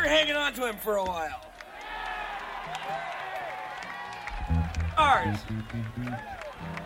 hanging on to him for a while. Ours.